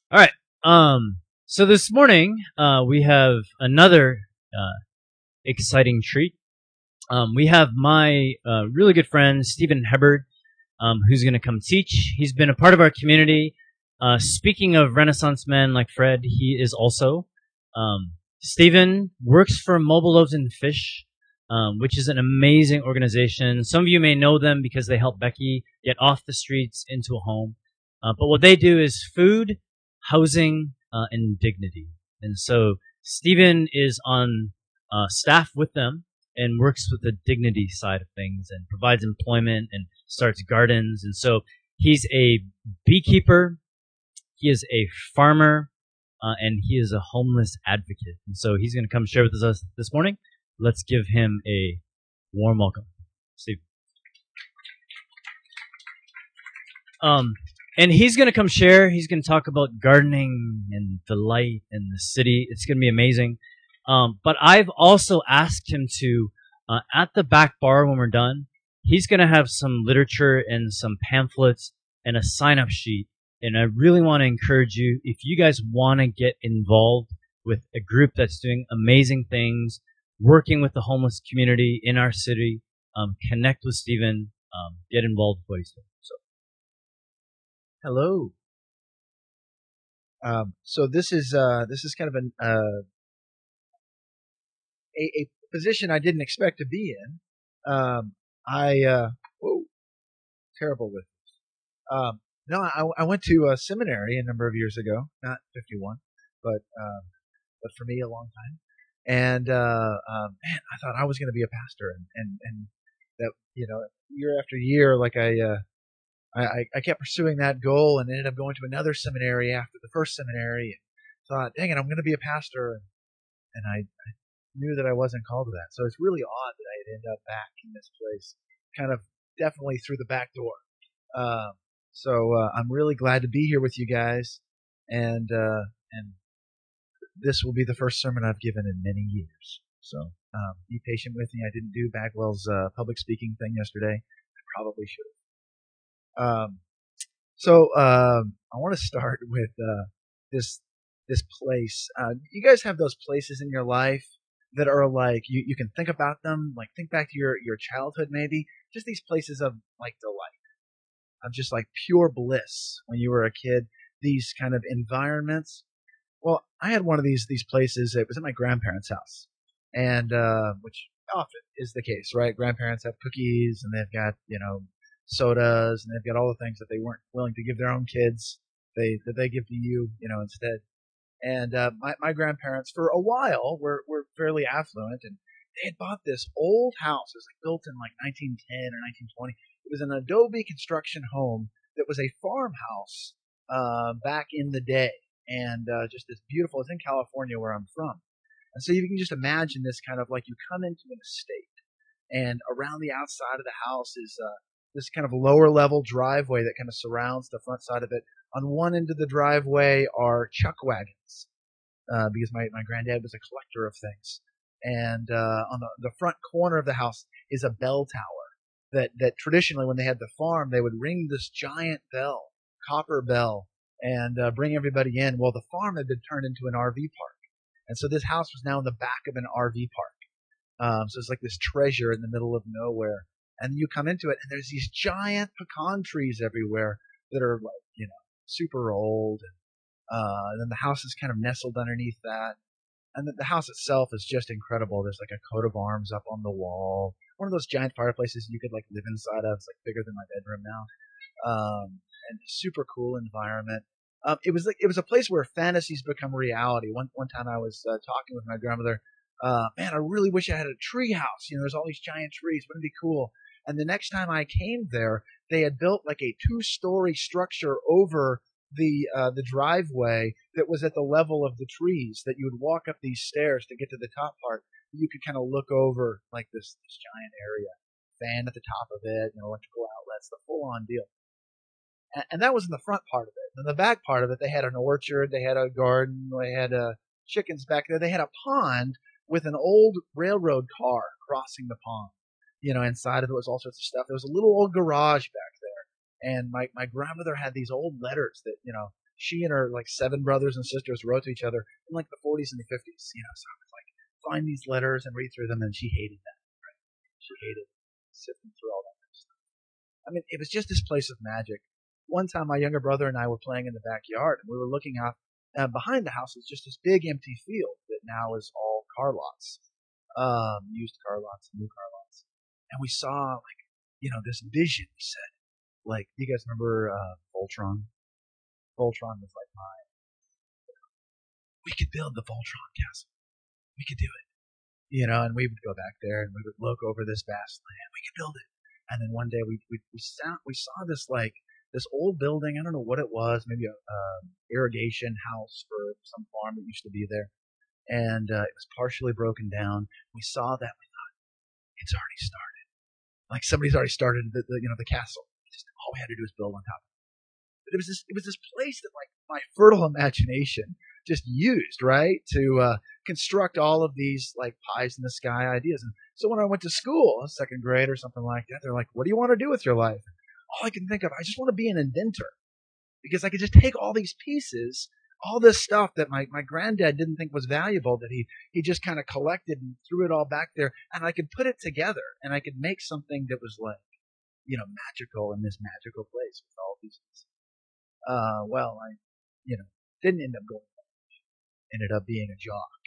All right. So this morning, we have another exciting treat. We have my really good friend Stephen Hebard, who's going to come teach. He's been a part of our community. Speaking of Renaissance men like Fred, he is also. Stephen works for Mobile Loaves and Fish, which is an amazing organization. Some of you may know them because they help Becky get off the streets into a home. But what they do is food, housing, and dignity. And so Stephen is on staff with them and works with the dignity side of things and provides employment and starts gardens. And so he's a beekeeper, he is a farmer, and he is a homeless advocate. And so he's going to come share with us this morning. Let's give him a warm welcome. Steve. And he's going to come share. He's going to talk about gardening and delight in the city. It's going to be amazing. But I've also asked him to, at the back bar when we're done, he's going to have some literature and some pamphlets and a sign-up sheet. And I really want to encourage you, if you guys want to get involved with a group that's doing amazing things, working with the homeless community in our city, connect with Stephen, get involved with what he's doing. So. Hello. So this is kind of a position I didn't expect to be in. Whoa, terrible with this. No, I went to a seminary a number of years ago, not 51, but for me a long time. And man, I thought I was going to be a pastor, and that year after year, like I kept pursuing that goal and ended up going to another seminary after the first seminary and thought, dang it, I'm going to be a pastor. And I knew that I wasn't called to that. So it's really odd that I'd end up back in this place, kind of definitely through the back door. So I'm really glad to be here with you guys. And this will be the first sermon I've given in many years. So be patient with me. I didn't do Bagwell's public speaking thing yesterday. I probably should have. I want to start with this place. You guys have those places in your life that are like you can think about them, like think back to your childhood maybe. Just these places of like delight, of just like pure bliss when you were a kid. These kind of environments. Well, I had one of these places. It was at my grandparents' house, and which often is the case, right? Grandparents have cookies, and they've got sodas, and they've got all the things that they weren't willing to give their own kids. That they give to you, instead. And my grandparents, for a while, were fairly affluent, and they had bought this old house. It was like built in like 1910 or 1920. It was an adobe construction home that was a farmhouse back in the day, and just this beautiful. It's in California where I'm from, and so you can just imagine this kind of like you come into an estate, and around the outside of the house is this kind of lower level driveway that kind of surrounds the front side of it. On one end of the driveway are chuck wagons, because my granddad was a collector of things. And on the front corner of the house is a bell tower that traditionally when they had the farm, they would ring this giant bell, copper bell, and bring everybody in. Well, the farm had been turned into an RV park. And so this house was now in the back of an RV park. So it's like this treasure in the middle of nowhere. And you come into it, and there's these giant pecan trees everywhere that are like, super old. And then the house is kind of nestled underneath that. And the house itself is just incredible. There's like a coat of arms up on the wall. One of those giant fireplaces you could like live inside of. It's like bigger than my bedroom now. And super cool environment. It was a place where fantasies become reality. One time I was talking with my grandmother. Man, I really wish I had a tree house. There's all these giant trees. Wouldn't it be cool? And the next time I came there, they had built like a 2-story structure over the driveway that was at the level of the trees, that you would walk up these stairs to get to the top part. You could kind of look over like this giant area, fan at the top of it, electrical outlets, the full on deal. And that was in the front part of it. In the back part of it, they had an orchard, they had a garden, they had chickens back there. They had a pond with an old railroad car crossing the pond. Inside of it was all sorts of stuff. There was a little old garage back there. And my grandmother had these old letters that, she and her like 7 brothers and sisters wrote to each other in like the 40s and the 50s. So I would like find these letters and read through them, and she hated that. Right? She hated sifting through all that kind of stuff. I mean, it was just this place of magic. One time, my younger brother and I were playing in the backyard, and we were looking out. Behind the house was just this big empty field that now is all car lots, used car lots, new car lots. And we saw this vision. We said, like, you guys remember Voltron? Voltron was like we could build the Voltron castle. We could do it. And we would go back there and we would look over this vast land. We could build it. And then one day we saw this old building. I don't know what it was, maybe a irrigation house for some farm that used to be there. And it was partially broken down. We saw that. We thought, it's already started. Like somebody's already started the castle. All we had to do is build on top of it. But it was this place that like my fertile imagination just used, right, to construct all of these like pies in the sky ideas. And so when I went to school, second grade or something like that, they're like, "What do you want to do with your life?" All I can think of, I just want to be an inventor, because I could just take all these pieces, all this stuff that my granddad didn't think was valuable, that he just kind of collected and threw it all back there, and I could put it together, and I could make something that was like, magical in this magical place with all these pieces. Well, I, didn't end up going. Ended up being a jock,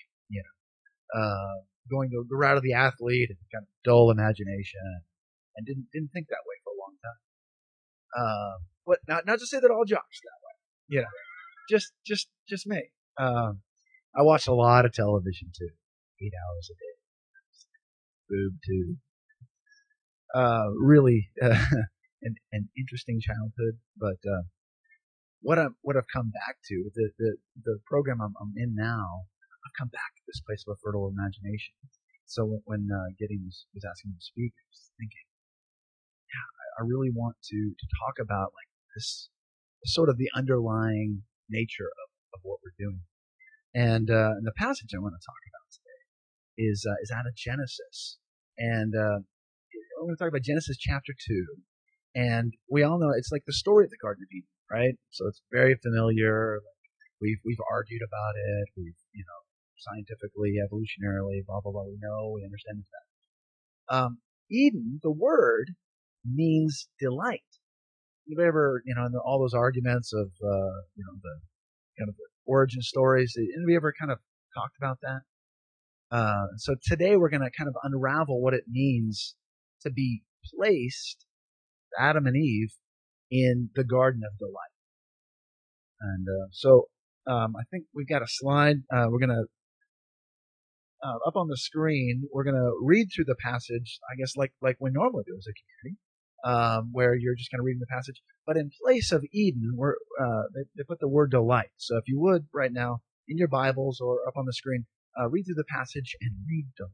going the route of the athlete and kind of dull imagination, and didn't think that way for a long time. But not to say that all jocks that way, just me. I watched a lot of television too, 8 hours a day, boob too. Really, an interesting childhood, but what I've come back to, the program I'm in now, I've come back to this place of a fertile imagination. So when Gideon was asking me to speak, I was thinking, I really want to talk about like this sort of the underlying nature of what we're doing. And the passage I want to talk about today is out of Genesis, and we're going to talk about Genesis chapter 2. And we all know it's like the story of the Garden of Eden, right? So it's very familiar. We've argued about it. We've scientifically, evolutionarily, blah blah blah. We understand that. Eden, the word, means delight. You've ever in all those arguments of the kind of the origin stories? Have you ever kind of talked about that? So today we're going to kind of unravel what it means to be placed, Adam and Eve, in the Garden of Delight. And so I think we've got a slide. We're going to, up on the screen, we're going to read through the passage, I guess like we normally do as a community, where you're just kind of reading the passage. But in place of Eden, they put the word delight. So if you would, right now, in your Bibles or up on the screen, read through the passage and read delight.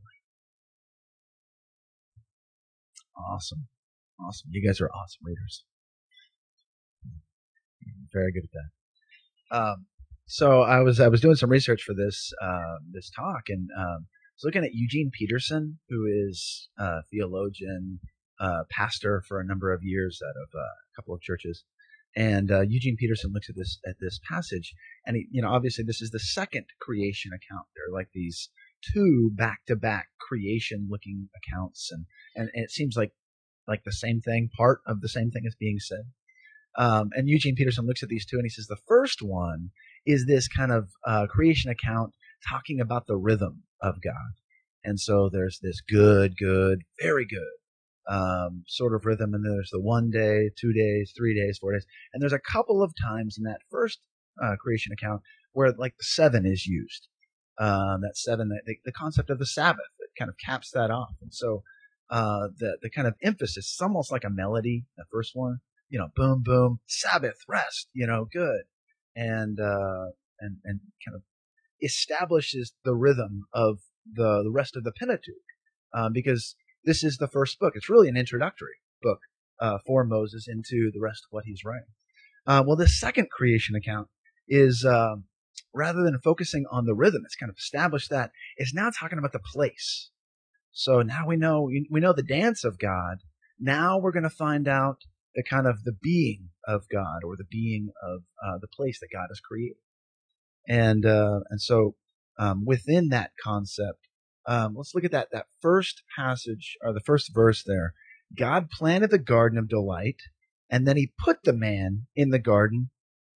Awesome. You guys are awesome readers. Very good at that. So I was doing some research for this talk, and I was looking at Eugene Peterson, who is a theologian, pastor for a number of years out of a couple of churches. And Eugene Peterson looks at this passage, and obviously this is the second creation account. There are like these two back-to-back creation-looking accounts, and it seems like the same thing, part of the same thing is being said. And Eugene Peterson looks at these two, and he says the first one is this kind of creation account talking about the rhythm of God. And so there's this good, very good sort of rhythm, and then there's the 1 day, 2 days, 3 days, 4 days. And there's a couple of times in that first creation account where like the 7 is used. That 7, the concept of the Sabbath, that kind of caps that off. And so the kind of emphasis, it's almost like a melody, the first one, boom, boom, Sabbath, rest, good. And kind of establishes the rhythm of the rest of the Pentateuch, because this is the first book. It's really an introductory book for Moses into the rest of what he's writing. Well, the second creation account is, rather than focusing on the rhythm, it's kind of established that, it's now talking about the place. So now we know the dance of God. Now we're going to find out the kind of the being of God, or the being of the place that God has created. And so within that concept, let's look at that first passage, or the first verse there. God planted the garden of delight, and then he put the man in the garden,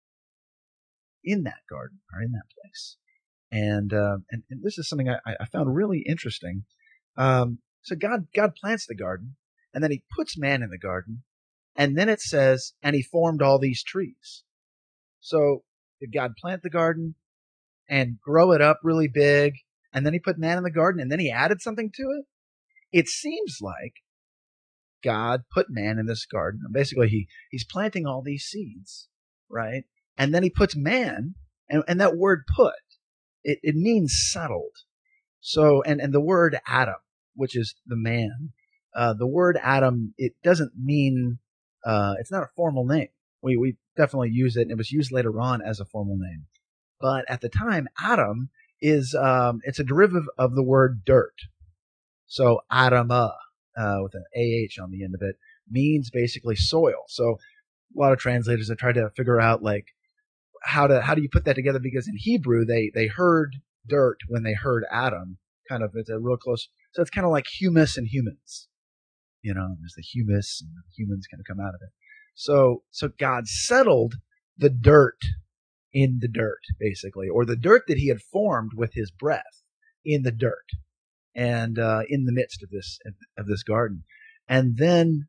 in that garden, or in that place. And this is something I found really interesting. So God plants the garden, and then he puts man in the garden, and then it says, and he formed all these trees. So did God plant the garden and grow it up really big, and then he put man in the garden, and then he added something to it? It seems like God put man in this garden. Basically, he's planting all these seeds, right? And then he puts man, and that word "put" it means settled. So, and the word Adam, which is the man, the word Adam, it doesn't mean it's not a formal name. We definitely use it, and it was used later on as a formal name. But at the time, Adam is it's a derivative of the word dirt. So Adamah, with an AH on the end of it, means basically soil. So a lot of translators have tried to figure out like how do you put that together, because in Hebrew they heard dirt when they heard Adam. Kind of, it's a real close. So it's kind of like humus and humans. There's the humus and the humans kind of come out of it. So God settled the dirt in the dirt, basically, or the dirt that he had formed with his breath in the dirt, and in the midst of this garden, and then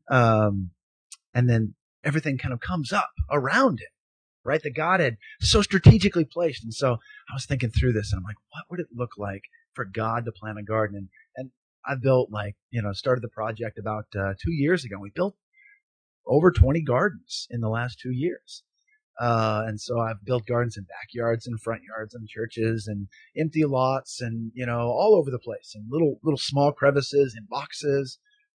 everything kind of comes up around it, right? That God had so strategically placed. And so I was thinking through this, and I'm like, what would it look like for God to plant a garden? And I built started the project about 2 years ago. We built over 20 gardens in the last 2 years. And so I've built gardens in backyards and front yards and churches and empty lots and, all over the place, and little small crevices in boxes,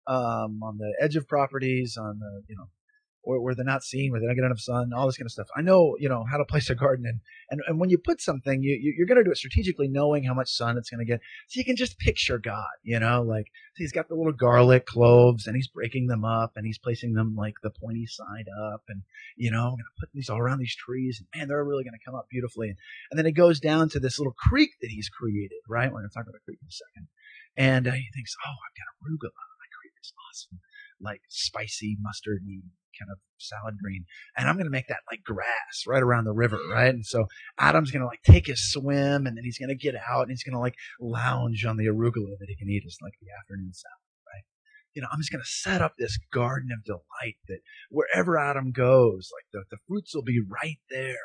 on the edge of properties, on the, where they're not seen, where they don't get enough sun, all this kind of stuff. I know, how to place a garden, and when you put something, you're going to do it strategically, knowing how much sun it's going to get. So you can just picture God, like he's got the little garlic cloves, and he's breaking them up, and he's placing them like the pointy side up, and I'm going to put these all around these trees, and man, they're really going to come up beautifully. And then it goes down to this little creek that he's created, right? We're going to talk about the creek in a second. And he thinks, oh, I've got arugula. My creek is awesome, like spicy mustardy kind of salad green, and I'm going to make that like grass right around the river, right? And so Adam's going to like take his swim, and then he's going to get out, and he's going to like lounge on the arugula that he can eat as like the afternoon salad, right? I'm just going to set up this garden of delight that wherever Adam goes, like the fruits will be right there.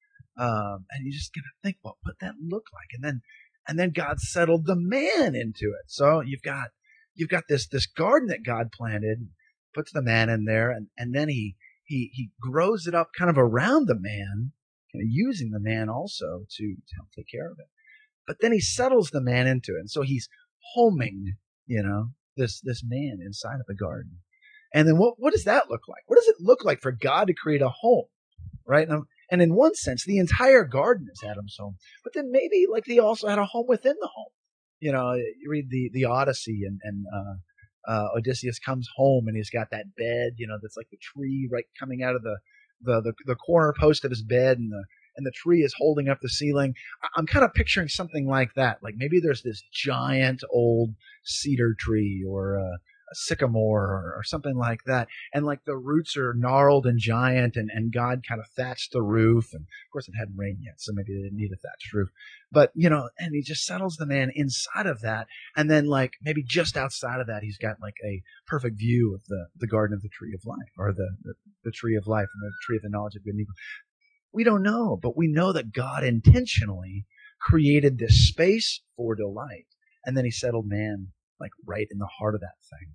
And you're just going to think, well, what that look like? And then God settled the man into it. So you've got this garden that God planted, puts the man in there, and then he grows it up kind of around the man, kind of using the man also to help take care of it. But then he settles the man into it, and so he's homing, this man inside of the garden. And then what does that look like? What does it look like for God to create a home, right? And in one sense, the entire garden is Adam's home, but then maybe like he also had a home within the home. You read the Odyssey, and Odysseus comes home, and he's got that bed, that's like the tree right coming out of the corner post of his bed, and the tree is holding up the ceiling. I'm kind of picturing something like that. Like maybe there's this giant old cedar tree, or a sycamore, or something like that, and like the roots are gnarled and giant, and God kind of thatched the roof, and of course it hadn't rained yet, so maybe they didn't need a thatched roof, but and he just settles the man inside of that, and then like maybe just outside of that he's got like a perfect view of the garden of the tree of life, or the tree of life, and the tree of the knowledge of good and evil. We don't know, but we know that God intentionally created this space for delight, and then he settled man like right in the heart of that thing.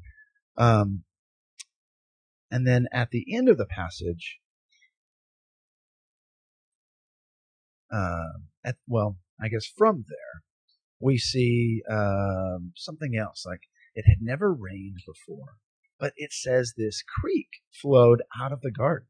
And then at the end of the passage, I guess from there, we see something else. Like it had never rained before, but it says this creek flowed out of the garden.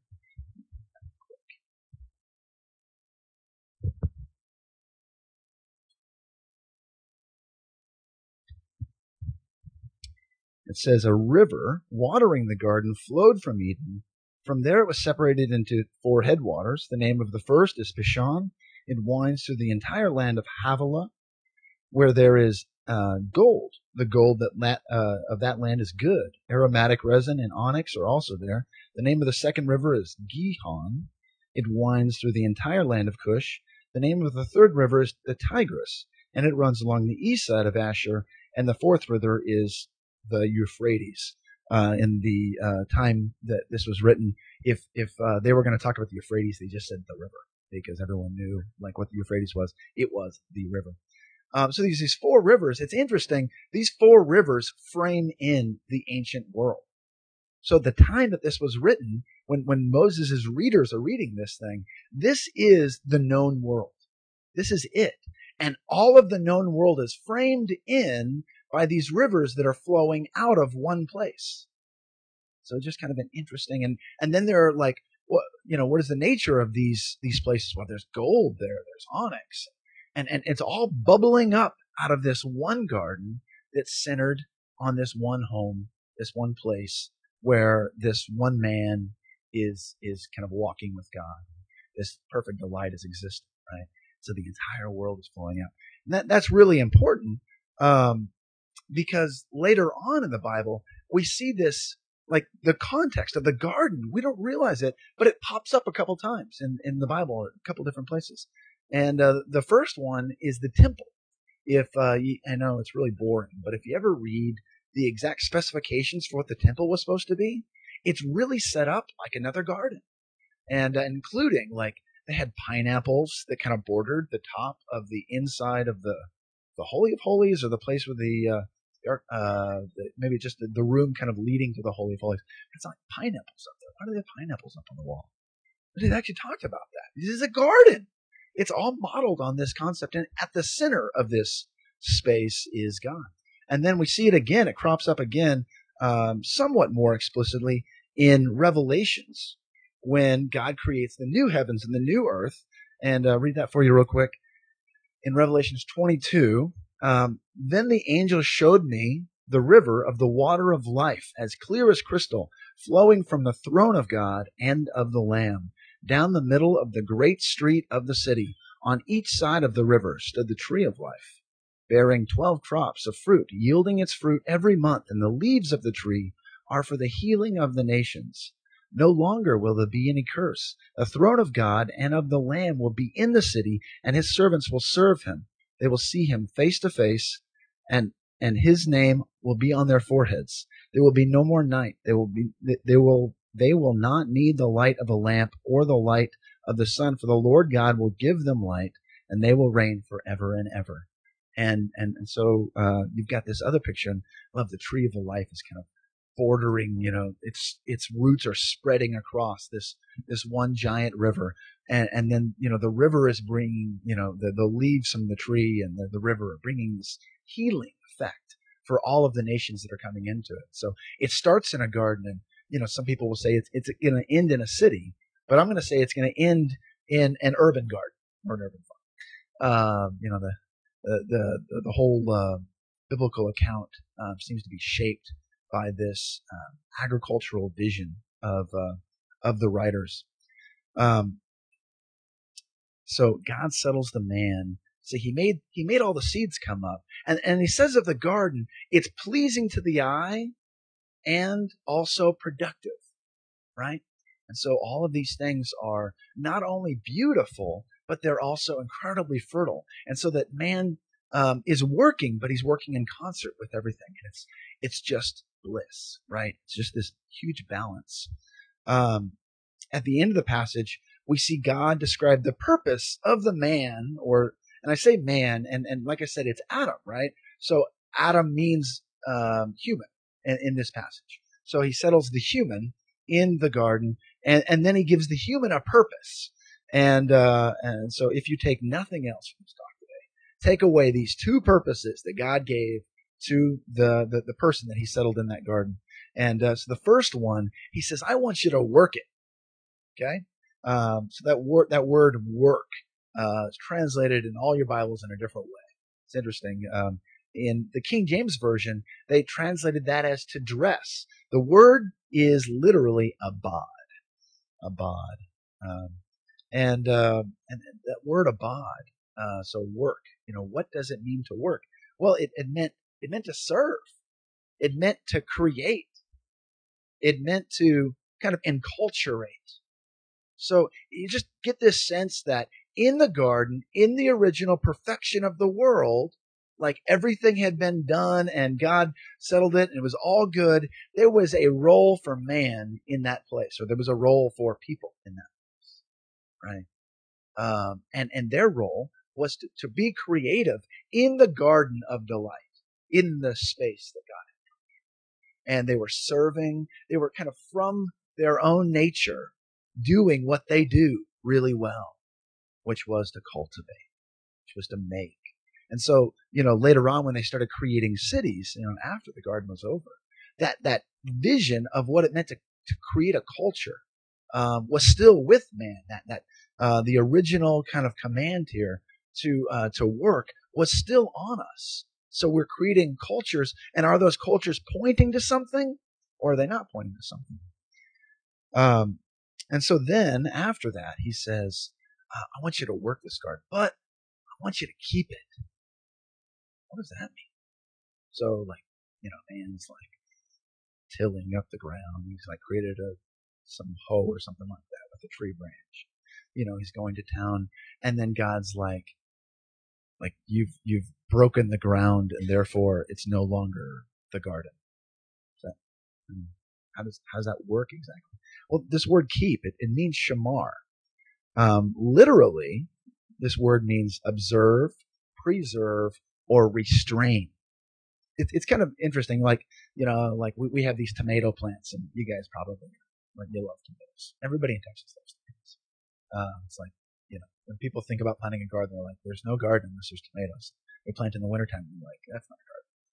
It says, a river watering the garden flowed from Eden. From there it was separated into 4 headwaters. The name of the first is Pishon. It winds through the entire land of Havilah, where there is gold. The gold of that land is good. Aromatic resin and onyx are also there. The name of the second river is Gihon. It winds through the entire land of Cush. The name of the third river is the Tigris, and it runs along the east side of Asher. And the fourth river is the Euphrates. In the time that this was written, if they were going to talk about the Euphrates, they just said the river, because everyone knew like what the Euphrates was. It was the river. So these 4 rivers. It's interesting. These 4 rivers frame in the ancient world. So the time that this was written, when Moses' readers are reading this thing, this is the known world. This is it. And all of the known world is framed in by these rivers that are flowing out of one place. So just kind of an interesting, and then there are like, what is the nature of these places? Well, there's gold there, there's onyx, and it's all bubbling up out of this one garden that's centered on this one home, this one place where this one man is kind of walking with God. This perfect delight is existing, right? So the entire world is flowing out. And that's really important, because later on in the Bible, we see this, like the context of the garden. We don't realize it, but it pops up a couple times in the Bible, a couple different places. And the first one is the temple. I know it's really boring, but if you ever read the exact specifications for what the temple was supposed to be, it's really set up like another garden. And including, like, they had pineapples that kind of bordered the top of the inside of the Holy of Holies, or the place where maybe just the room kind of leading to the Holy of Holies. It's like pineapples up there. Why do they have pineapples up on the wall? But it actually talked about that. This is a garden. It's all modeled on this concept, and at the center of this space is God. And then we see it again. It crops up again, somewhat more explicitly in Revelations, when God creates the new heavens and the new earth. And read that for you real quick. In Revelations 22, then the angel showed me the river of the water of life, as clear as crystal, flowing from the throne of God and of the Lamb. Down the middle of the great street of the city, on each side of the river, stood the tree of life, bearing 12 crops of fruit, yielding its fruit every month, and the leaves of the tree are for the healing of the nations. No longer will there be any curse. The throne of God and of the Lamb will be in the city, and his servants will serve him. They will see him face to face, and his name will be on their foreheads. There will be no more night. They will not need the light of a lamp or the light of the sun, for the Lord God will give them light, and they will reign forever and ever. And so you've got this other picture, and I love the tree of the life is kind of bordering, its roots are spreading across this one giant river. And then, the river is bringing, the leaves from the tree and the river are bringing this healing effect for all of the nations that are coming into it. So it starts in a garden, and, some people will say it's going to end in a city, but I'm going to say it's going to end in an urban garden or an urban farm. The whole biblical account seems to be shaped by this agricultural vision of the writers. So God settles the man. So he made all the seeds come up, and he says of the garden, it's pleasing to the eye and also productive, right? And so all of these things are not only beautiful, but they're also incredibly fertile. And so that man is working, but he's working in concert with everything. And it's just bliss, right? It's just this huge balance. At the end of the passage, we see God describe the purpose of the man, and I say man, and like I said, it's Adam, right? So Adam means human in this passage. So he settles the human in the garden, and then he gives the human a purpose. And so if you take nothing else from this talk today, take away these 2 purposes that God gave to the person that he settled in that garden. And so the first one, he says, I want you to work it. Okay? So that word work is translated in all your Bibles in a different way. It's interesting. In the King James Version, they translated that as to dress. The word is literally abad. Abad. And that word abad, so work, what does it mean to work? Well, it meant to serve. It meant to create. It meant to kind of enculturate. So you just get this sense that in the garden, in the original perfection of the world, like everything had been done and God settled it and it was all good, there was a role for man in that place, or there was a role for people in that place, right? And their role was to be creative in the garden of delight, in the space that God had. And they were serving, they were kind of from their own nature doing what they do really well, which was to cultivate, which was to make. And so, later on when they started creating cities, after the garden was over, that vision of what it meant to create a culture was still with man. That the original kind of command here to work was still on us. So we're creating cultures, and are those cultures pointing to something, or are they not pointing to something? And so then after that, he says, I want you to work this garden, but I want you to keep it. What does that mean? So man's like tilling up the ground. He's like created some hoe or something like that with a tree branch. He's going to town, and then God's like you've broken the ground, and therefore it's no longer the garden. How does that work exactly? Well, this word keep, it means shamar. Literally, this word means observe, preserve, or restrain. It's kind of interesting. We have these tomato plants, and you guys probably you love tomatoes. Everybody in Texas loves tomatoes. It's like, when people think about planting a garden, they're like, there's no garden unless there's tomatoes. They plant in the wintertime, and they're like, that's not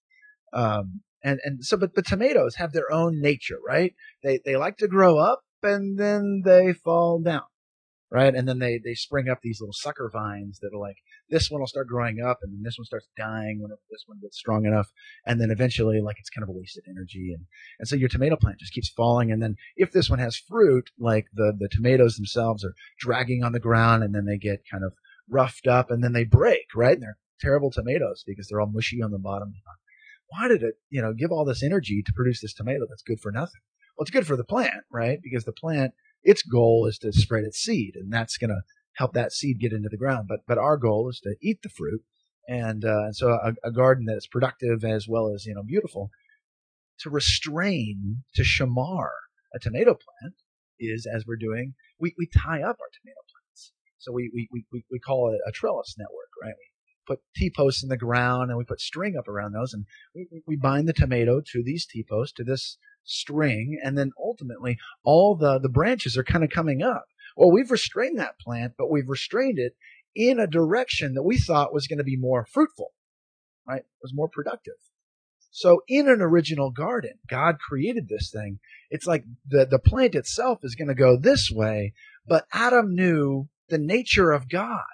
a garden. But tomatoes have their own nature, right? They like to grow up, and then they fall down, right? And then they spring up these little sucker vines that are like, this one will start growing up, and then this one starts dying when this one gets strong enough, and then eventually, it's kind of a wasted energy, and so your tomato plant just keeps falling, and then if this one has fruit, the tomatoes themselves are dragging on the ground, and then they get kind of roughed up, and then they break, right? And they're terrible tomatoes because they're all mushy on the bottom. Why did it, give all this energy to produce this tomato that's good for nothing? Well, it's good for the plant, right? Because the plant, its goal is to spread its seed, and that's going to help that seed get into the ground. But our goal is to eat the fruit, and so a garden that is productive as well as beautiful. To restrain, to shamar a tomato plant is, as we're doing, we tie up our tomato plants. So we call it a trellis network, right? We put T-posts in the ground, and we put string up around those, and we bind the tomato to these T-posts, to this string, and then ultimately all the branches are kind of coming up. Well, we've restrained that plant, but we've restrained it in a direction that we thought was going to be more fruitful, right? It was more productive. So in an original garden, God created this thing. It's like the plant itself is going to go this way, but Adam knew the nature of God.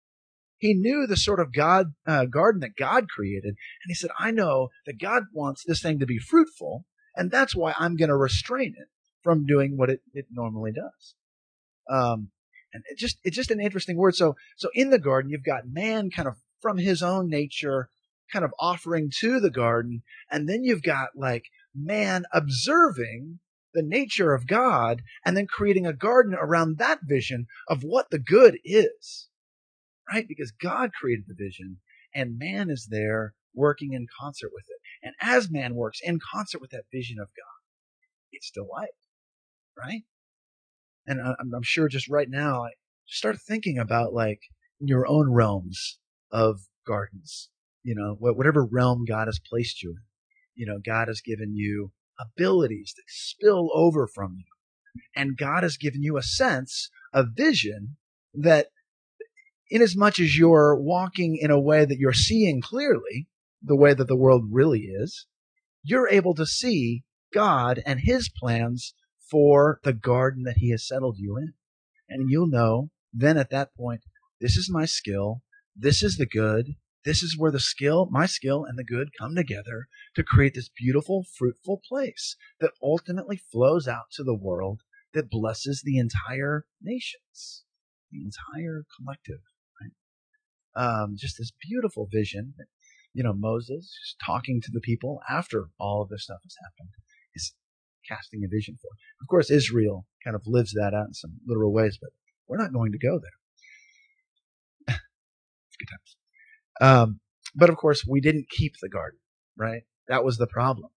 He knew the sort of garden that God created, and he said, I know that God wants this thing to be fruitful, and that's why I'm going to restrain it from doing what it normally does. And it's just an interesting word. So in the garden, you've got man kind of from his own nature, kind of offering to the garden, and then you've got man observing the nature of God, and then creating a garden around that vision of what the good is, right? Because God created the vision, and man is there working in concert with it. And as man works in concert with that vision of God, it's delight, right? And I'm sure just right now, start thinking about your own realms of gardens, whatever realm God has placed you in. God has given you abilities that spill over from you. And God has given you a sense of vision that, inasmuch as you're walking in a way that you're seeing clearly, the way that the world really is, you're able to see God and his plans for the garden that he has settled you in. And you'll know then at that point, this is my skill, this is the good, This is where my skill and the good come together to create this beautiful, fruitful place that ultimately flows out to the world that blesses the entire nations, the entire collective. Right? Just this beautiful vision that, Moses just talking to the people after all of this stuff has happened is casting a vision for. Of course, Israel kind of lives that out in some literal ways, but we're not going to go there. It's good times. But of course, we didn't keep the garden, right? That was the problem.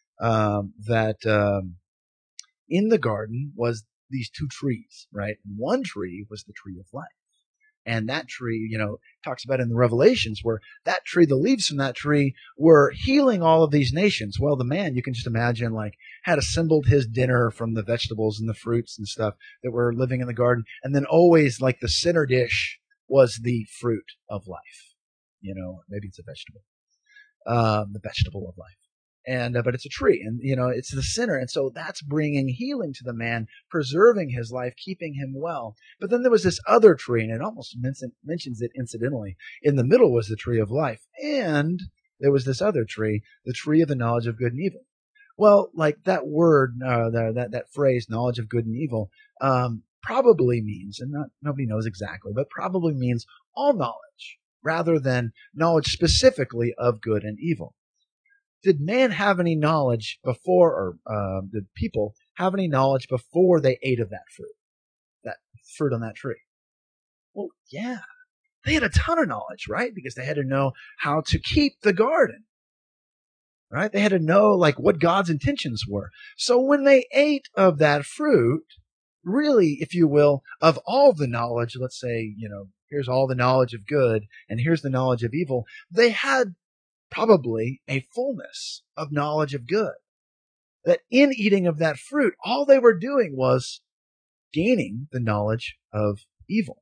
In the garden was these two trees, right? One tree was the tree of life. And that tree, talks about in the Revelations where that tree, the leaves from that tree were healing all of these nations. Well, the man, you can just imagine, had assembled his dinner from the vegetables and the fruits and stuff that were living in the garden. And then always, the center dish was the fruit of life. Maybe it's a vegetable, the vegetable of life. But it's a tree, and it's the center, and so that's bringing healing to the man, preserving his life, keeping him well. But then there was this other tree, and it almost mentions it incidentally. In the middle was the tree of life, and there was this other tree, the tree of the knowledge of good and evil. Well, that word, that phrase, knowledge of good and evil, probably means, and nobody knows exactly, but probably means all knowledge, rather than knowledge specifically of good and evil. Did man have any knowledge before, or did people have any knowledge before they ate of that fruit on that tree? Well, yeah. They had a ton of knowledge, right? Because they had to know how to keep the garden, right? They had to know, what God's intentions were. So when they ate of that fruit, really, if you will, of all the knowledge, let's say, here's all the knowledge of good and here's the knowledge of evil, they had probably a fullness of knowledge of good. That in eating of that fruit, all they were doing was gaining the knowledge of evil.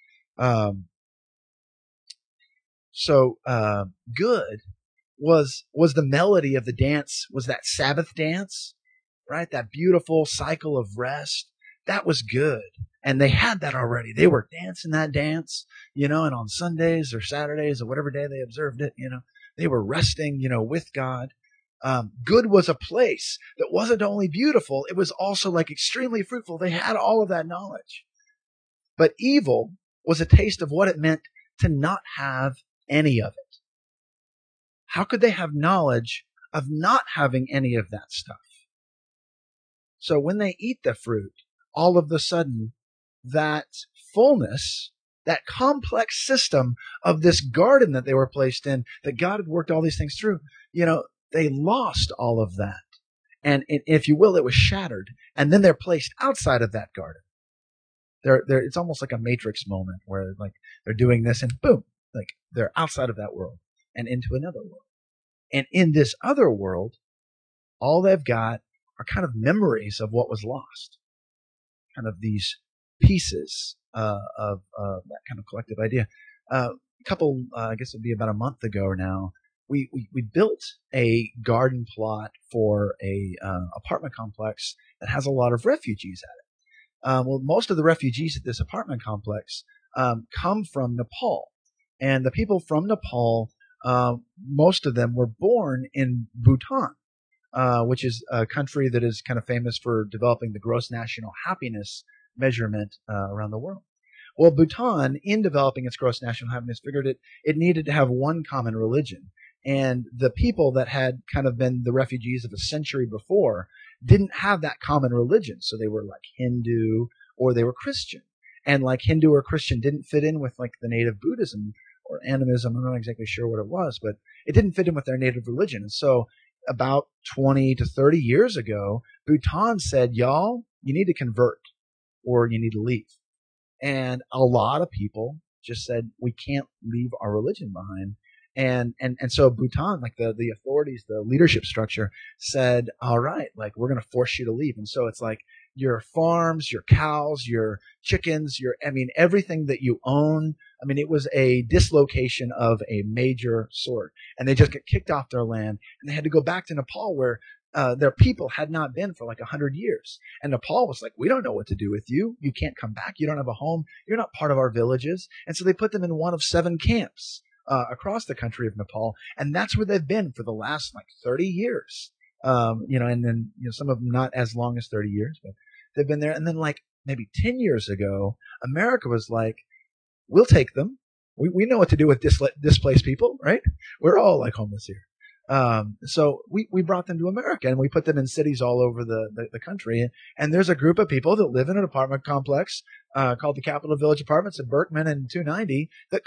Good was the melody of the dance, was that Sabbath dance, right? That beautiful cycle of rest. That was good. And they had that already. They were dancing that dance, and on Sundays or Saturdays or whatever day they observed it, they were resting, with God. Good was a place that wasn't only beautiful, it was also extremely fruitful. They had all of that knowledge. But evil was a taste of what it meant to not have any of it. How could they have knowledge of not having any of that stuff? So when they eat the fruit, all of a sudden, that fullness, that complex system of this garden that they were placed in, that God had worked all these things through, they lost all of that. And if you will, it was shattered. And then they're placed outside of that garden. It's almost like a Matrix moment where they're doing this and boom, they're outside of that world and into another world. And in this other world, all they've got are kind of memories of what was lost. Kind of these pieces of that kind of collective idea. I guess it'd be about a month ago now, we built a garden plot for a apartment complex that has a lot of refugees at it. Well, most of the refugees at this apartment complex come from Nepal. And the people from Nepal, most of them were born in Bhutan, which is a country that is kind of famous for developing the gross national happiness measurement around the world. Well, Bhutan, in developing its gross national happiness, figured it needed to have one common religion. And the people that had kind of been the refugees of a century before didn't have that common religion. So they were Hindu or they were Christian. And Hindu or Christian didn't fit in with the native Buddhism or animism. I'm not exactly sure what it was, but it didn't fit in with their native religion. And so about 20 to 30 years ago, Bhutan said, y'all, you need to convert or you need to leave. And a lot of people just said, we can't leave our religion behind. And so Bhutan, the authorities, the leadership structure said, all right, we're going to force you to leave. And so it's your farms, your cows, your chickens, everything that you own. It was a dislocation of a major sort. And they just get kicked off their land and they had to go back to Nepal where their people had not been for 100 years. And Nepal was we don't know what to do with you. You can't come back. You don't have a home. You're not part of our villages. And so they put them in one of 7 camps across the country of Nepal, and that's where they've been for the last like 30 years. And then some of them not as long as 30 years, but they've been there. And then like maybe 10 years ago, America was like, we'll take them. We know what to do with displaced people, right? We're all like homeless here. So we brought them to America, and we put them in cities all over the country. And there's a group of people that live in an apartment complex called the Capitol Village Apartments in Berkman and 290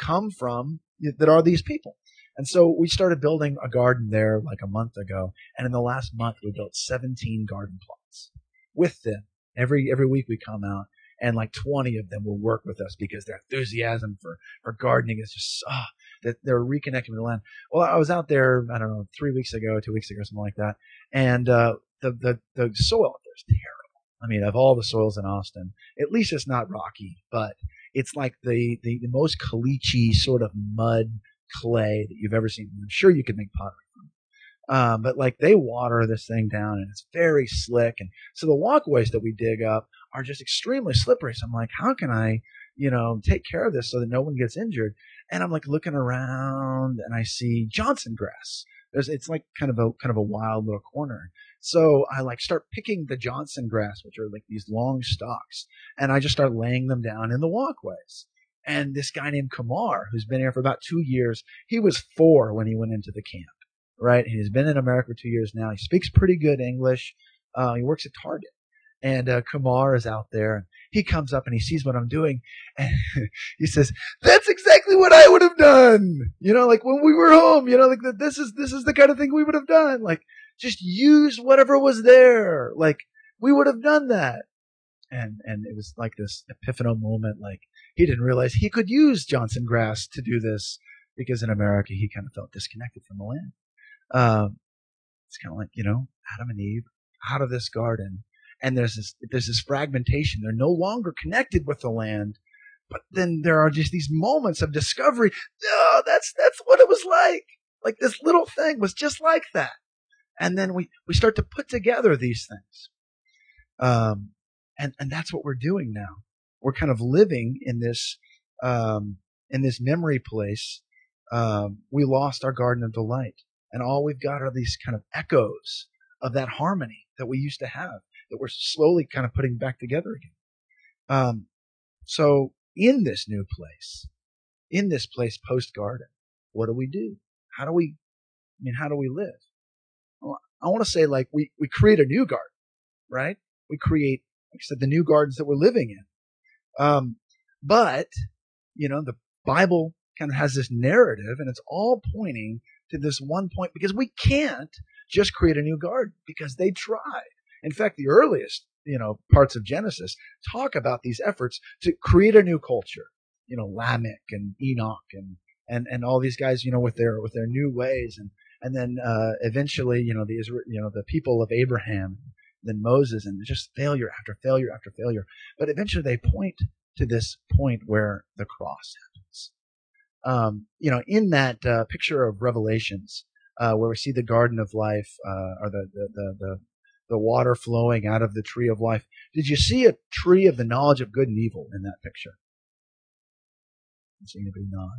that are these people. And so we started building a garden there like a month ago. And in the last month, we built 17 garden plots with them. Every week we come out, and like 20 of them will work with us because their enthusiasm for gardening is just that they're reconnecting with the land. Well, I was out there, I don't know, 2 weeks ago, something like that. And the soil out there is terrible. I mean, of all the soils in Austin, at least it's not rocky, but it's like the most caliche sort of mud clay that you've ever seen. I'm sure you could make pottery from. But like they water this thing down, and it's very slick. And so the walkways that we dig up are just extremely slippery. So I'm like, how can I, take care of this so that no one gets injured? And I'm like looking around, and I see Johnson grass. It's like kind of a wild little corner. So I like start picking the Johnson grass, which are like these long stalks, and I just start laying them down in the walkways. And this guy named Kumar, who's been here for about 2 years, he was 4 when he went into the camp, right? And he's been in America for 2 years now. He speaks pretty good English. He works at Target. And Kumar is out there, and he comes up and he sees what I'm doing, and he says, "That's exactly what I would have done." Like when we were home, like this is the kind of thing we would have done. Like just use whatever was there. Like we would have done that. And it was like this epiphanal moment. Like he didn't realize he could use Johnson grass to do this, because in America he kind of felt disconnected from the land. It's kind of like, Adam and Eve out of this garden. And there's this fragmentation. They're no longer connected with the land, but then there are just these moments of discovery. Oh, that's what it was like. Like this little thing was just like that. And then we start to put together these things. And that's what we're doing now. We're kind of living in this memory place. We lost our garden of delight, and all we've got are these kind of echoes of that harmony that we used to have, that we're slowly kind of putting back together again. So in this new place, post garden, what do we do? How do we live? Well, I want to say like we create a new garden, right? We create, like I said, the new gardens that we're living in. But the Bible kind of has this narrative, and it's all pointing to this one point, because we can't just create a new garden, because they tried. In fact, the earliest, parts of Genesis talk about these efforts to create a new culture. Lamech and Enoch and all these guys, with their new ways, and then eventually, the people of Abraham, then Moses, and just failure after failure after failure. But eventually they point to this point where the cross happens. In that picture of Revelations, where we see the Garden of Life, or the water flowing out of the tree of life. Did you see a tree of the knowledge of good and evil in that picture? I'm seeing anybody nod.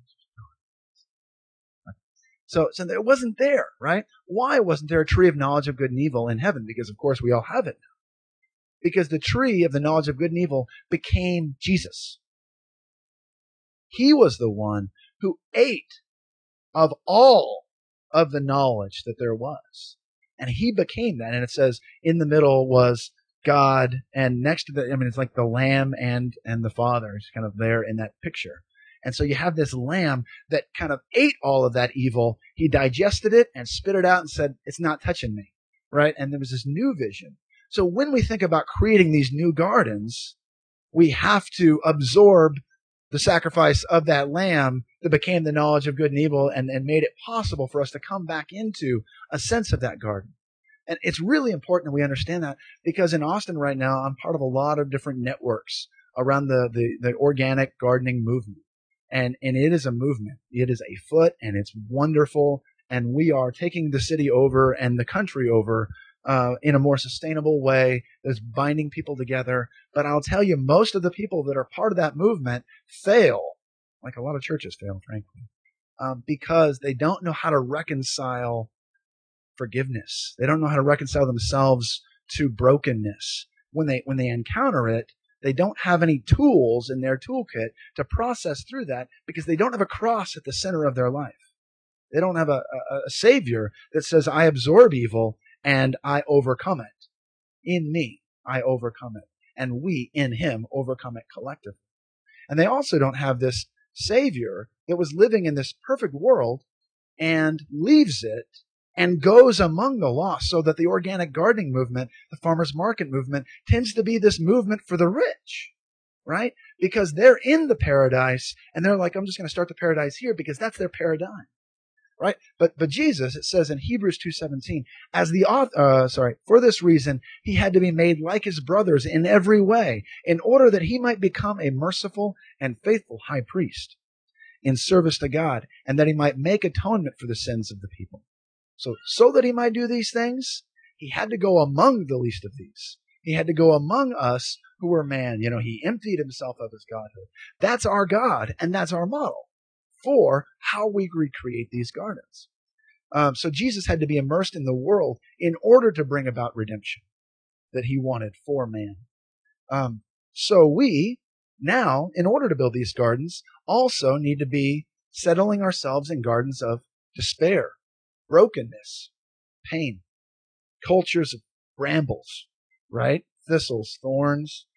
So it wasn't there, right? Why wasn't there a tree of knowledge of good and evil in heaven? Because of course we all have it now. Because the tree of the knowledge of good and evil became Jesus. He was the one who ate of all of the knowledge that there was. And he became that. And it says in the middle was God, and next to it's like the Lamb and the Father is kind of there in that picture. And so you have this lamb that kind of ate all of that evil. He digested it and spit it out and said, "It's not touching me." Right? And there was this new vision. So when we think about creating these new gardens, we have to absorb the sacrifice of that lamb that became the knowledge of good and evil, and made it possible for us to come back into a sense of that garden. And it's really important that we understand that, because in Austin right now, I'm part of a lot of different networks around the organic gardening movement. And it is a movement. It is afoot, and it's wonderful. And we are taking the city over and the country over in a more sustainable way that's binding people together. But I'll tell you, most of the people that are part of that movement fail, like a lot of churches fail, frankly. because they don't know how to reconcile forgiveness. They don't know how to reconcile themselves to brokenness. When they encounter it, they don't have any tools in their toolkit to process through that because they don't have a cross at the center of their life. They don't have a Savior that says, I absorb evil and I overcome it. In me, I overcome it. And we, in him, overcome it collectively. And they also don't have this Savior that was living in this perfect world and leaves it and goes among the lost, so that the organic gardening movement, the farmers market movement, tends to be this movement for the rich, right? Because they're in the paradise and they're like, I'm just going to start the paradise here because that's their paradigm, right? But Jesus, it says in Hebrews 2:17, for this reason, he had to be made like his brothers in every way, in order that he might become a merciful and faithful high priest in service to God, and that he might make atonement for the sins of the people. So that he might do these things, he had to go among the least of these. He had to go among us who were man. He emptied himself of his godhood. That's our God, and that's our model for how we recreate these gardens. So Jesus had to be immersed in the world in order to bring about redemption that he wanted for man. So we now, in order to build these gardens, also need to be settling ourselves in gardens of despair, brokenness, pain, cultures of brambles, right? Thistles, thorns.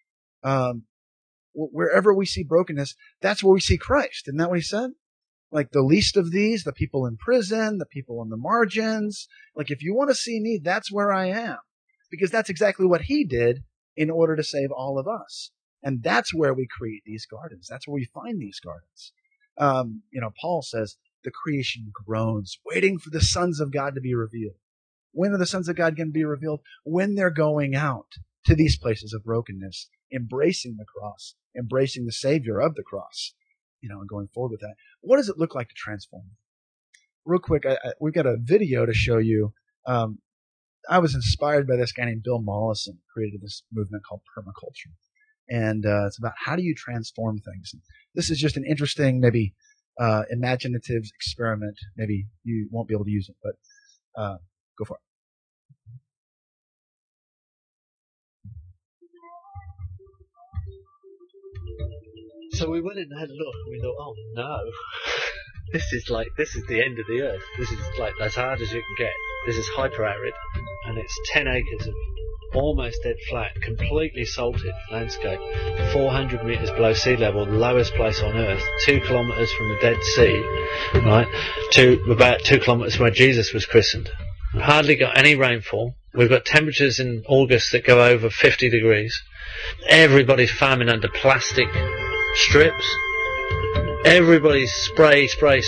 Wherever we see brokenness, that's where we see Christ. Isn't that what he said? Like the least of these, the people in prison, the people on the margins. Like if you want to see me, that's where I am. Because that's exactly what he did in order to save all of us. And that's where we create these gardens. That's where we find these gardens. Paul says, the creation groans, waiting for the sons of God to be revealed. When are the sons of God going to be revealed? When they're going out to these places of brokenness, embracing the cross, embracing the Savior of the cross, and going forward with that. What does it look like to transform? Real quick, we've got a video to show you. I was inspired by this guy named Bill Mollison, who created this movement called permaculture. And it's about how do you transform things. And this is just an interesting, maybe imaginative experiment. Maybe you won't be able to use it, but go for it. So we went in and had a look, and we thought, oh no, this is the end of the earth. This is like as hard as you can get. This is hyper arid, and it's 10 acres of almost dead flat, completely salted landscape, 400 metres below sea level, the lowest place on earth, 2 kilometres from the Dead Sea, right, to about 2 kilometres where Jesus was christened. We've hardly got any rainfall. We've got temperatures in August that go over 50 degrees. Everybody's farming under plastic strips. Everybody's spray.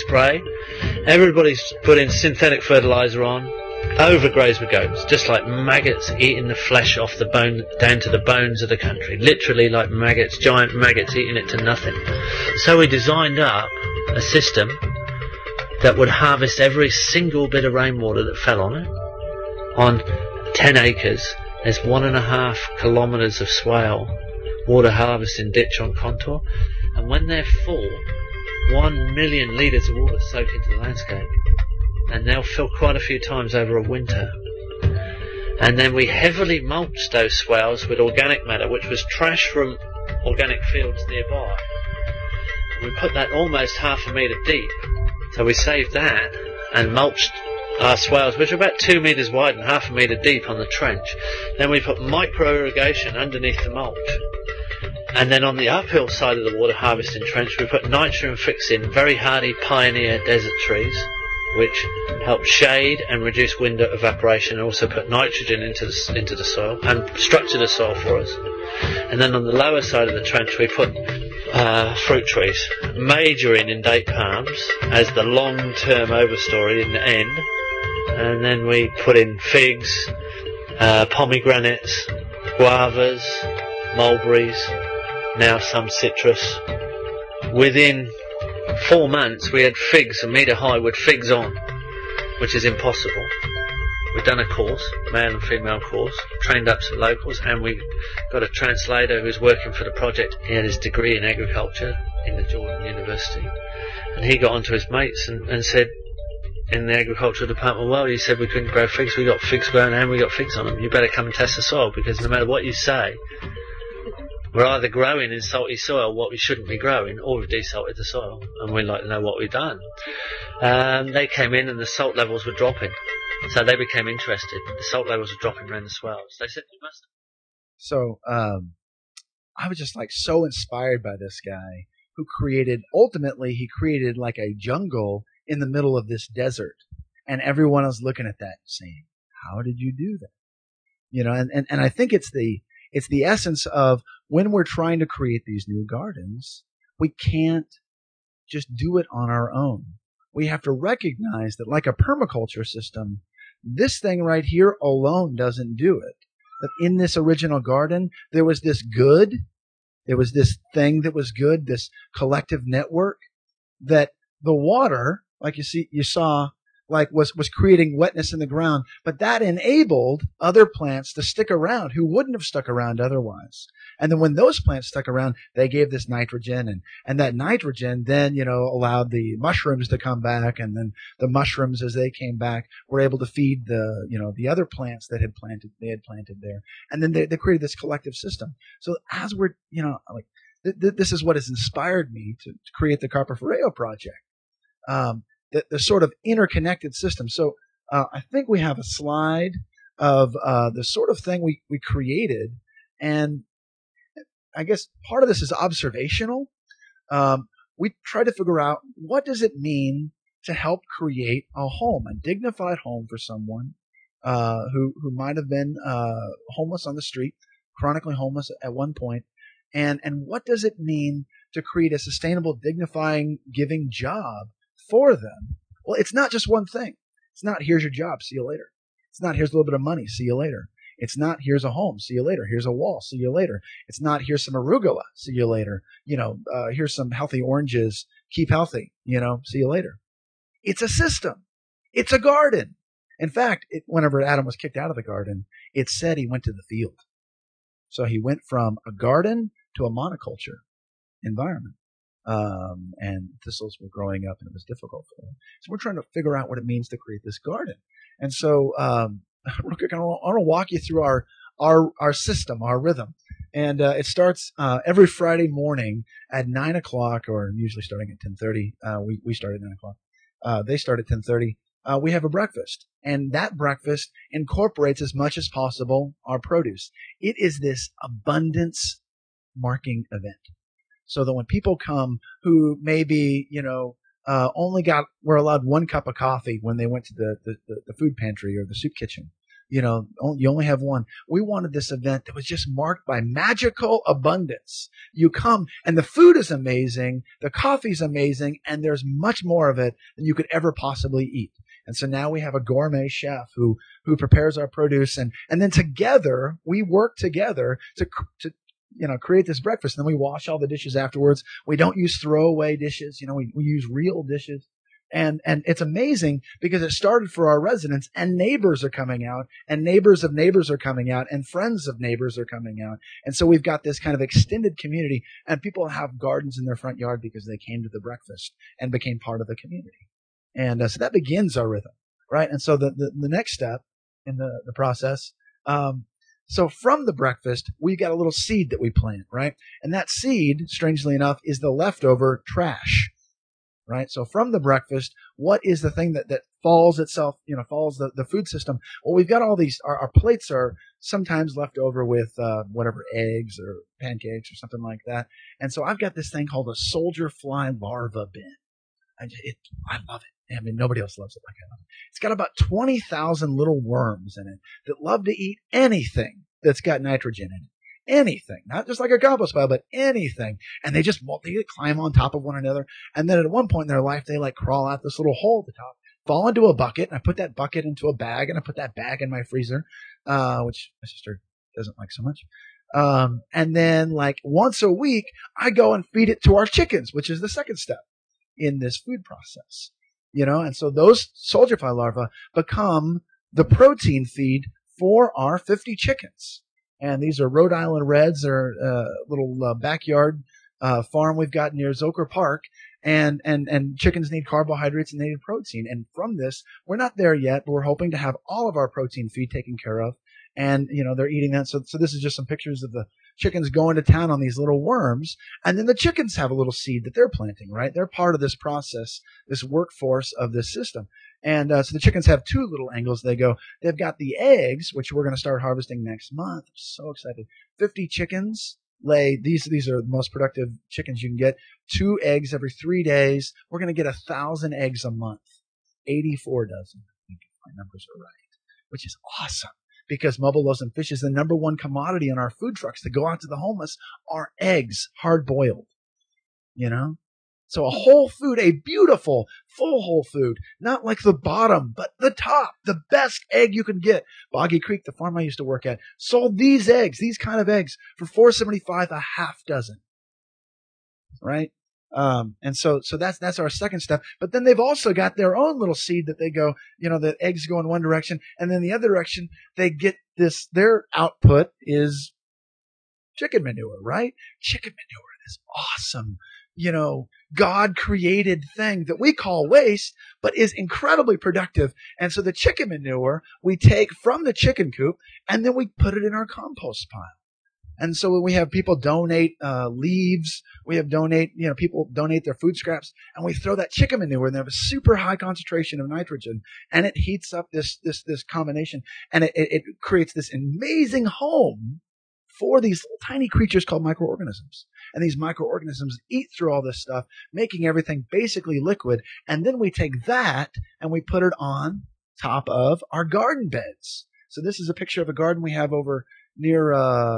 Everybody's putting synthetic fertiliser on. Overgrows with goats, just like maggots eating the flesh off the bone, down to the bones of the country. Literally like maggots, giant maggots eating it to nothing. So we designed up a system that would harvest every single bit of rainwater that fell on it. On 10 acres, there's 1.5 kilometres of swale water harvesting ditch on contour. And when they're full, 1 million litres of water soak into the landscape. And they'll fill quite a few times over a winter. And then we heavily mulched those swales with organic matter, which was trash from organic fields nearby. We put that almost 0.5 metre deep. So we saved that and mulched our swales, which are about 2 metres wide and 0.5 metre deep on the trench. Then we put micro irrigation underneath the mulch. And then on the uphill side of the water harvesting trench, we put nitrogen fixing very hardy pioneer desert trees, which help shade and reduce wind evaporation, and also put nitrogen into the soil and structure the soil for us. And then on the lower side of the trench we put fruit trees, majoring in date palms as the long-term overstory in the end. And then we put in figs, pomegranates, guavas, mulberries, now some citrus. Within 4 months we had figs a metre high with figs on, which is impossible. We've done a course, male and female course, trained up some locals, and we got a translator who's working for the project. He had his degree in agriculture, in the Jordan University. And he got onto his mates and said, in the agricultural department, well, you said we couldn't grow figs, we got figs growing and we got figs on them. You better come and test the soil, because no matter what you say, we're either growing in salty soil what we shouldn't be growing, or we've desalted the soil, and we'd like to know what we've done. They came in and the salt levels were dropping, so they became interested. The salt levels were dropping around the swells. They said, "You must." So I was just like so inspired by this guy who ultimately he created like a jungle in the middle of this desert, and everyone was looking at that and saying, "How did you do that?" You know, and I think it's the essence of when we're trying to create these new gardens, we can't just do it on our own. We have to recognize that, like a permaculture system, this thing right here alone doesn't do it. That in this original garden, there was this good, there was this thing that was good, this collective network, that the water, like you saw, like was creating wetness in the ground, but that enabled other plants to stick around who wouldn't have stuck around otherwise. And then when those plants stuck around, they gave this nitrogen, and that nitrogen then, allowed the mushrooms to come back, and then the mushrooms, as they came back, were able to feed the other plants that they had planted there. And then they created this collective system. So as we're, this is what has inspired me to create the Carpe Foreo project. The sort of interconnected system. So I think we have a slide of the sort of thing we created, and I guess part of this is observational. We try to figure out, what does it mean to help create a home, a dignified home for someone who might have been homeless on the street, chronically homeless at one point, and what does it mean to create a sustainable, dignifying, giving job for them? Well, it's not just one thing. It's not, here's your job, see you later. It's not, here's a little bit of money, see you later. It's not, here's a home, see you later. Here's a wall, see you later. It's not, here's some arugula, see you later. Here's some healthy oranges, keep healthy, see you later. It's a system. It's a garden. In fact, whenever Adam was kicked out of the garden, it said he went to the field. So he went from a garden to a monoculture environment. And thistles were growing up, and it was difficult for them. So we're trying to figure out what it means to create this garden. And so, real quick, I want to walk you through our system, our rhythm. And, it starts, every Friday morning at 9:00, or usually starting at 10:30. We start at 9:00. They start at 10:30. We have a breakfast, and that breakfast incorporates as much as possible our produce. It is this abundance marking event. So that when people come who maybe, were allowed one cup of coffee when they went to the food pantry or the soup kitchen, you only have one. We wanted this event that was just marked by magical abundance. You come and the food is amazing, the coffee's amazing, and there's much more of it than you could ever possibly eat. And so now we have a gourmet chef who prepares our produce, and then together we work together to create this breakfast. And then we wash all the dishes afterwards. We don't use throwaway dishes. We use real dishes. And it's amazing because it started for our residents, and neighbors are coming out, and neighbors of neighbors are coming out, and friends of neighbors are coming out. And so we've got this kind of extended community, and people have gardens in their front yard because they came to the breakfast and became part of the community. And so that begins our rhythm, right? And so the next step in the process, so from the breakfast, we got a little seed that we plant, right? And that seed, strangely enough, is the leftover trash, right? So from the breakfast, what is the thing that follows itself, follows the food system? Well, we've got all these, our plates are sometimes left over with whatever, eggs or pancakes or something like that. And so I've got this thing called a soldier fly larva bin. I love it. I mean, nobody else loves it like I love it. It's got about 20,000 little worms in it that love to eat anything that's got nitrogen in it. Anything. Not just like a compost pile, but anything. And they climb on top of one another. And then at one point in their life, they crawl out this little hole at the top, fall into a bucket, and I put that bucket into a bag, and I put that bag in my freezer, which my sister doesn't like so much. And then once a week, I go and feed it to our chickens, which is the second step in this food process, and so those soldier fly larvae become the protein feed for our 50 chickens. And these are Rhode Island Reds. They're little backyard farm we've got near Zoker Park. And chickens need carbohydrates and they need protein. And from this, we're not there yet, but we're hoping to have all of our protein feed taken care of. And, they're eating that. So this is just some pictures of the chickens going to town on these little worms. And then the chickens have a little seed that they're planting, right? They're part of this process, this workforce of this system. And so the chickens have two little angles they go. They've got the eggs, which we're going to start harvesting next month. I'm so excited. 50 chickens lay. These are the most productive chickens you can get. 2 eggs every 3 days. We're going to get 1,000 eggs a month. 84 dozen, I think, if my numbers are right, which is awesome. Because Mobilos and fish is the number one commodity on our food trucks that go out to the homeless are eggs, hard boiled. So a whole food, a beautiful, full whole food, not like the bottom, but the top, the best egg you can get. Boggy Creek, the farm I used to work at, sold these eggs, these kind of eggs, for $4.75 a half dozen. Right? And so that's our second step. But then they've also got their own little seed that they go, the eggs go in one direction, and then the other direction, they get their output is chicken manure, right? Chicken manure, this awesome, God created thing that we call waste, but is incredibly productive. And so the chicken manure we take from the chicken coop and then we put it in our compost pile. And so we have people donate leaves. We have people donate their food scraps, and we throw that chicken manure in there with a super high concentration of nitrogen, and it heats up this combination, and it creates this amazing home for these little tiny creatures called microorganisms. And these microorganisms eat through all this stuff, making everything basically liquid. And then we take that and we put it on top of our garden beds. So this is a picture of a garden we have over near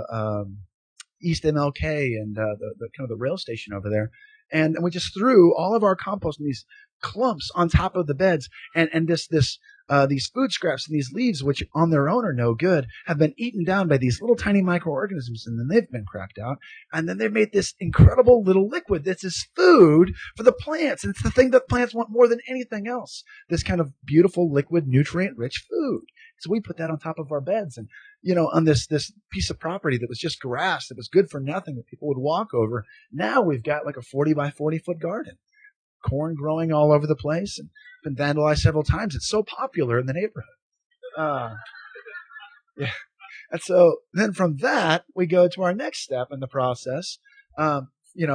East MLK and the kind of the rail station over there. And we just threw all of our compost in these clumps on top of the beds, and these food scraps and these leaves, which on their own are no good, have been eaten down by these little tiny microorganisms, and then they've been cracked out, and then they've made this incredible little liquid that's this food for the plants, and it's the thing that plants want more than anything else, this kind of beautiful liquid nutrient-rich food. So we put that on top of our beds, and on this piece of property that was just grass that was good for nothing that people would walk over, now we've got like a 40 by 40 foot garden. Corn growing all over the place and been vandalized several times. It's so popular in the neighborhood. Yeah. And so then from that, we go to our next step in the process. We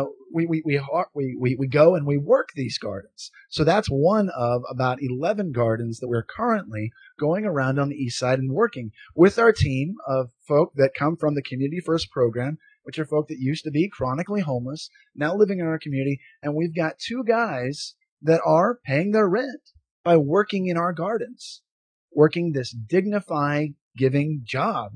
go and we work these gardens. So that's one of about 11 gardens that we're currently going around on the east side and working with our team of folk that come from the Community First program, which are folk that used to be chronically homeless, now living in our community. And we've got 2 guys that are paying their rent by working in our gardens, working this dignity giving job.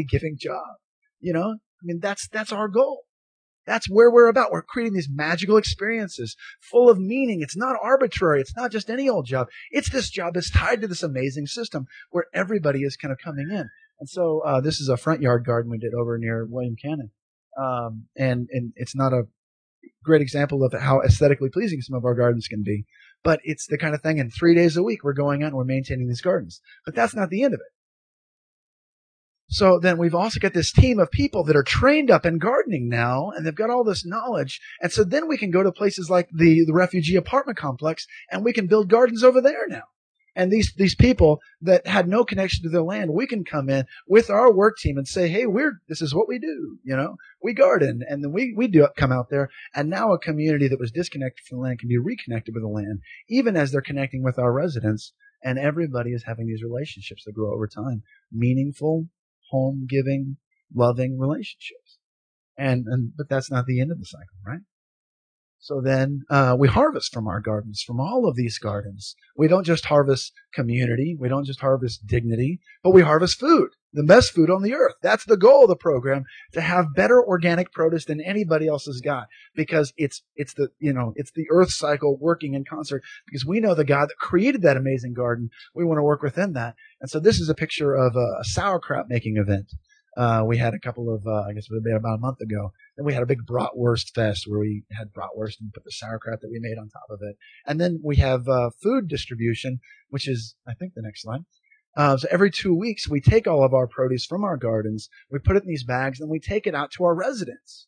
That's our goal. That's where we're about. We're creating these magical experiences full of meaning. It's not arbitrary. It's not just any old job. It's this job that's tied to this amazing system where everybody is kind of coming in. And so this is a front yard garden we did over near William Cannon. And it's not a great example of how aesthetically pleasing some of our gardens can be, but it's the kind of thing in 3 days a week we're going out and we're maintaining these gardens. But that's not the end of it. So then we've also got this team of people that are trained up in gardening now, and they've got all this knowledge. And so then we can go to places like the refugee apartment complex, and we can build gardens over there now. And these people that had no connection to their land, we can come in with our work team and say, hey, this is what we do. We garden, and then we do come out there. And now a community that was disconnected from the land can be reconnected with the land, even as they're connecting with our residents. And everybody is having these relationships that grow over time, meaningful, home-giving, loving relationships. But that's not the end of the cycle, right? So then we harvest from our gardens, from all of these gardens. We don't just harvest community. We don't just harvest dignity, but we harvest food, the best food on the earth. That's the goal of the program, to have better organic produce than anybody else has got, because it's the earth cycle working in concert, because we know the God that created that amazing garden. We want to work within that. And so this is a picture of a sauerkraut making event. We had a couple of, I guess it would have been about a month ago. Then we had a big bratwurst fest where we had bratwurst and put the sauerkraut that we made on top of it. And then we have food distribution, which is, I think, the next slide. So every 2 weeks, we take all of our produce from our gardens, we put it in these bags, and we take it out to our residents.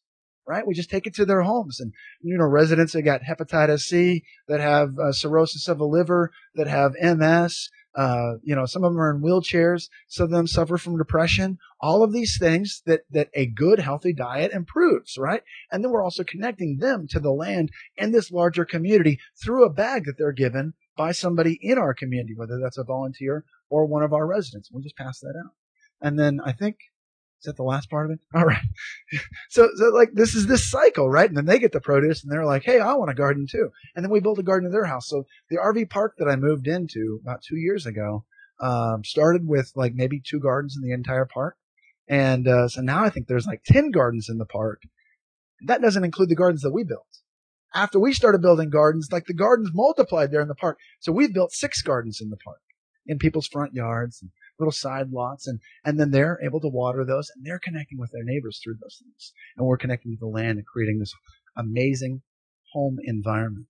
right? We just take it to their homes. And, residents that got hepatitis C, that have cirrhosis of the liver, that have MS, some of them are in wheelchairs. Some of them suffer from depression. All of these things that a good, healthy diet improves, right? And then we're also connecting them to the land and this larger community through a bag that they're given by somebody in our community, whether that's a volunteer or one of our residents. We'll just pass that out. And then I think, is that the last part of it? All right. So like this is this cycle, right? And then they get the produce and they're like, hey, I want a garden too. And then we build a garden in their house. So the RV park that I moved into about 2 years ago, started with like maybe 2 gardens in the entire park. And, so now I think there's like 10 gardens in the park. That doesn't include the gardens that we built. After we started building gardens, like the gardens multiplied there in the park. So we've built 6 gardens in the park in people's front yards and little side lots. And then they're able to water those and they're connecting with their neighbors through those things. And we're connecting with the land and creating this amazing home environment.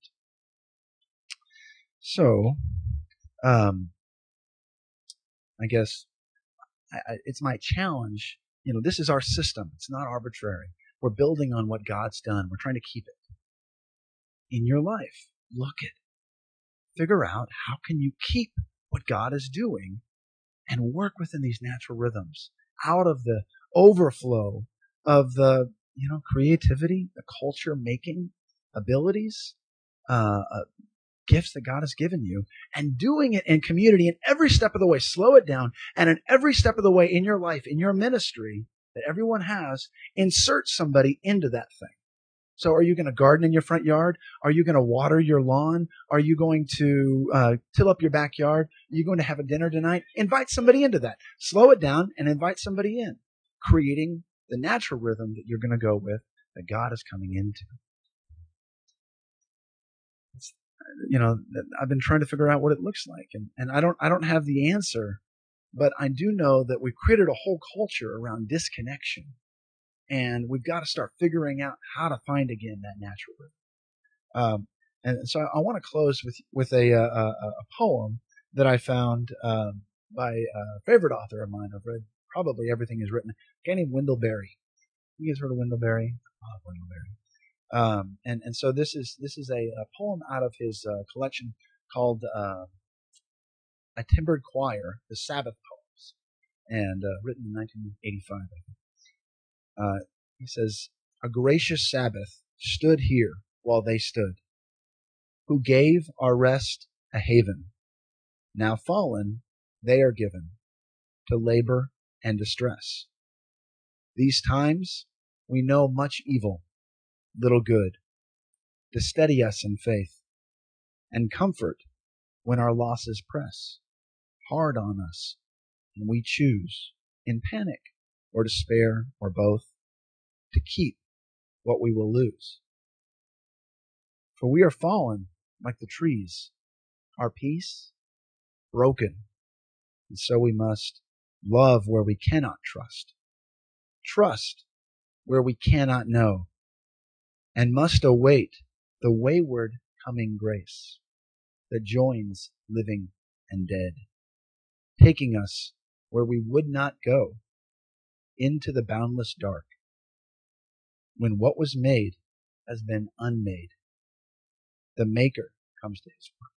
So, I guess it's my challenge. This is our system. It's not arbitrary. We're building on what God's done. We're trying to keep it. In your life, look at, figure out how can you keep what God is doing and work within these natural rhythms out of the overflow of the, creativity, the culture making abilities, gifts that God has given you, and doing it in community in every step of the way. Slow it down. And in every step of the way in your life, in your ministry that everyone has, insert somebody into that thing. So are you going to garden in your front yard? Are you going to water your lawn? Are you going to till up your backyard? Are you going to have a dinner tonight? Invite somebody into that. Slow it down and invite somebody in, creating the natural rhythm that you're going to go with, that God is coming into. I've been trying to figure out what it looks like, and I don't have the answer, but I do know that we've created a whole culture around disconnection. And we've got to start figuring out how to find again that natural rhythm. And so I want to close with a poem that I found by a favorite author of mine. I've read probably everything he's written. A guy named Wendell Berry. You guys heard of Wendell Berry? I love Wendell Berry. And so this is a poem out of his collection called A Timbered Choir, the Sabbath Poems, and written in 1985, I think. He says, a gracious Sabbath stood here while they stood, who gave our rest a haven. Now fallen, they are given to labor and distress. These times we know much evil, little good, to steady us in faith, and comfort when our losses press hard on us, and we choose, in panic or despair or both, to keep what we will lose. For we are fallen like the trees, our peace broken, and so we must love where we cannot trust where we cannot know, and must await the wayward coming grace that joins living and dead, taking us where we would not go, into the boundless dark, when what was made has been unmade. The Maker comes to his work.